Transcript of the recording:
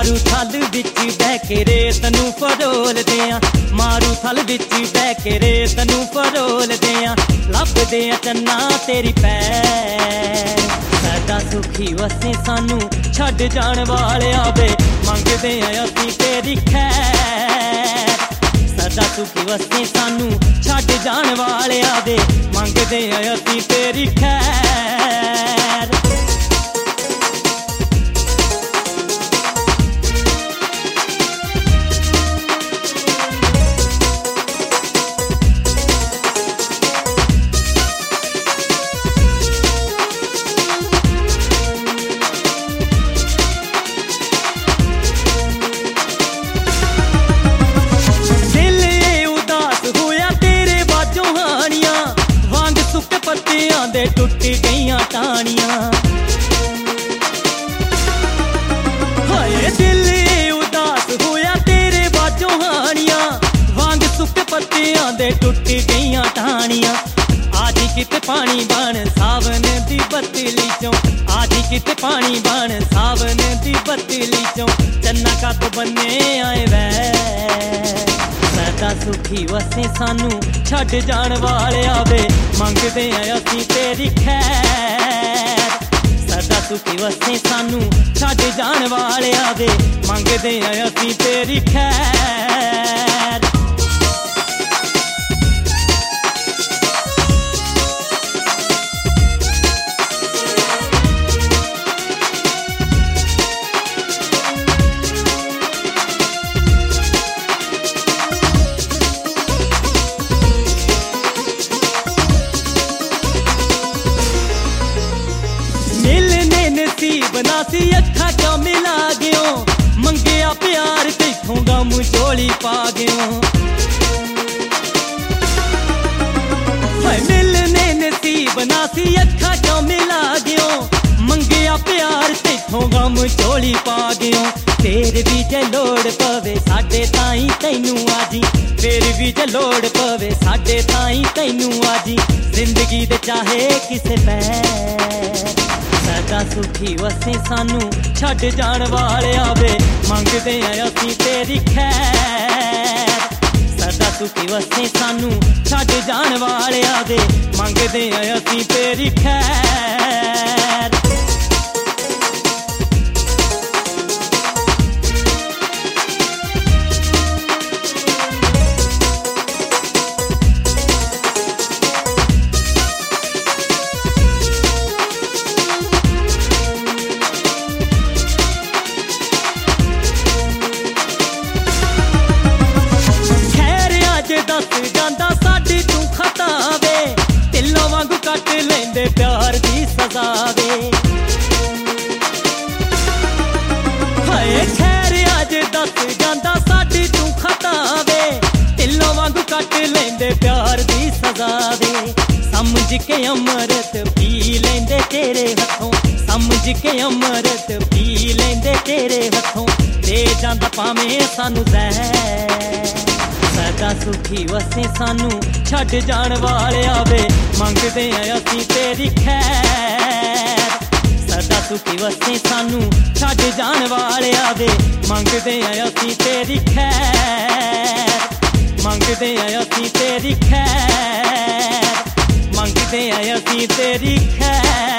मारू थल बिच बह के रेत नूं फरोलदे आ, मारू थल बिच बह के रेत नूं फरोलदे आ, लभदे आ चन्ना तेरी पैर। साडा सुखी वसे सानू छड्ड जाण वालिया वे, मंगदे आ असीं तेरी खैर। साडा सुखी वसे सानू छड्ड जाण वालिया वे, मंगदे आ असीं तेरी खैर। दे टुटी गईयां टाणियां, हाय दिल उदास होया तेरे बाजों हानियां, वांग सुक्के पत्तियां दे टुटी गईयां टाणियां। आजी किते पानी बन सावन दी बतली चों, आजी किते पानी बन सावन दी बतली चों, चन्ना का तो बन्ने आए वै। साडा सुखी वसे सानू छड्ड जाण वालिया वे, मंगदे आ असीं तेरी खैर। साडा सुखी वसे सानू छड्ड जाण वालिया वे, मंगदे आ असीं तेरी खैर। बनासी अखा क्या मिला गयो, मंगया प्यार तेथों गम झोली पा गयो। मिलने नसीब नासी अखा क्या मिला गयो, मंगया प्यार तेथों गम झोली पा गयो। तेरे भी जे लोड़ पवे साडे ताई तैनू आजी, तेरे भी जे लोड़ पवे साडे ताई तैनू आजी, जिंदगी दे चाहे किसे पैर। साडा सुखी वसे सानू छड्ड जाण वालिया वे, मंगदे आ असीं तेरी खैर। साडा सुखी वसे सानू छड्ड जाण वालिया वे, मंगदे आ असीं तेरी खैर। दस जांदा साडी तू खता वे, दिलों वांगू कट लेंदे प्यार दी सजा वे। हाय खैर अज दस जांदा साडी तू खता वे, दिलों वांगू कट लेंदे प्यार दी सजा वे। समझ के अमृत पी लेंदे तेरे हथों, समझ के अमृत पी लेंदे तेरे हथों, दे जांदा भावें सानू ज़हर। साडा सुखी वसे सानू छड्ड जाण वालिया वे, मंगदे आ असीं तेरी खैर। साडा सुखी वसे सानू छड्ड जाण वालिया वे, मंगदे आ असीं तेरी खैर। मंगदे आ असीं तेरी खैर, मंगदे आ असीं तेरी खैर।